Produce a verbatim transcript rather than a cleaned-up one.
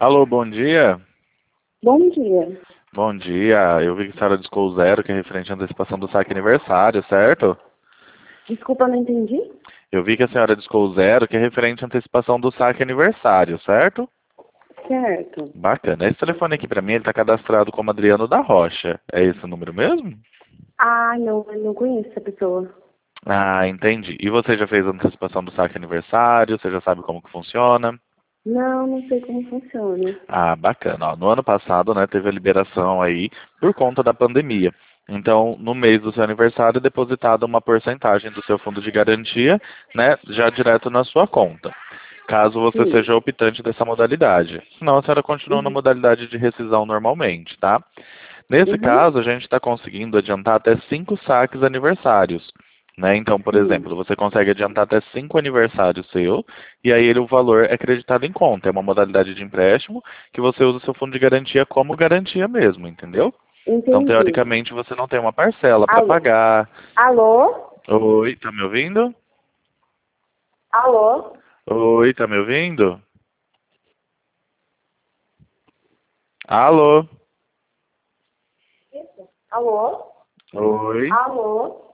Alô, bom dia. Bom dia. Bom dia. Eu vi que a senhora discou zero, que é referente à antecipação do saque aniversário, certo? Desculpa, não entendi. Eu vi que a senhora discou zero, que é referente à antecipação do saque aniversário, certo? Certo. Bacana. Esse telefone aqui pra mim, ele tá cadastrado como Adriano da Rocha. É esse o número mesmo? Ah, não, eu não conheço essa pessoa. Ah, entendi. E você já fez a antecipação do saque aniversário? Você já sabe como que funciona? Não, não sei como funciona. Ah, bacana. Ó, no ano passado, né, teve a liberação aí por conta da pandemia. Então, no mês do seu aniversário, é depositada uma porcentagem do seu fundo de garantia, né, já direto na sua conta, caso você Sim. seja optante dessa modalidade. Senão, a senhora continua na Uhum. modalidade de rescisão normalmente, tá? Nesse Uhum. caso, a gente está conseguindo adiantar até cinco saques aniversários. Né? Então, por Sim. exemplo, você consegue adiantar até cinco aniversários seu, e aí ele, o valor é acreditado em conta. É uma modalidade de empréstimo que você usa o seu fundo de garantia como garantia mesmo, entendeu? Então, Entendi. teoricamente, você não tem uma parcela para Alô? pagar. Alô? Oi, tá me ouvindo? Alô? Oi, tá me ouvindo? Alô? Alô? Oi? Alô?